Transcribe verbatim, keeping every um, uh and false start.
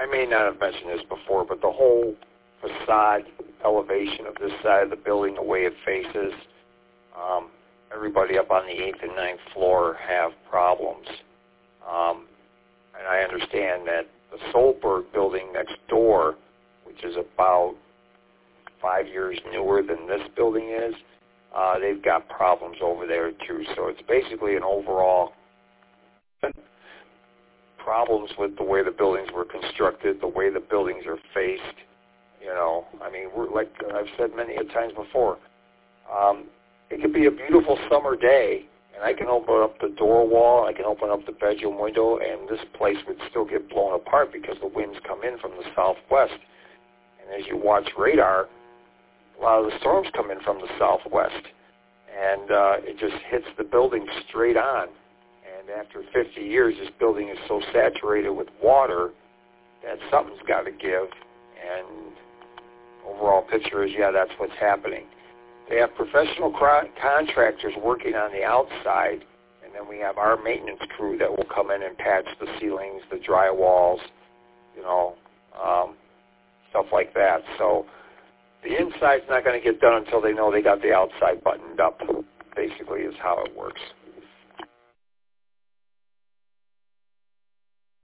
I may not have mentioned this before, but the whole facade elevation of this side of the building, the way it faces, um, everybody up on the eighth and ninth floor have problems. Um, and I understand that the Solberg building next door, which is about five years newer than this building is, uh, they've got problems over there too. So it's basically an overall problems with the way the buildings were constructed, the way the buildings are faced. You know, I mean, we're like I've said many a times before, um, it could be a beautiful summer day, and I can open up the door wall, I can open up the bedroom window, and this place would still get blown apart because the winds come in from the southwest. And as you watch radar, a lot of the storms come in from the southwest, and uh, it just hits the building straight on. And after fifty years, this building is so saturated with water that something's got to give. And overall picture is, yeah, that's what's happening. They have professional cr- contractors working on the outside, and then we have our maintenance crew that will come in and patch the ceilings, the drywalls, you know, um, stuff like that. So the inside's not going to get done until they know they got the outside buttoned up, basically, is how it works.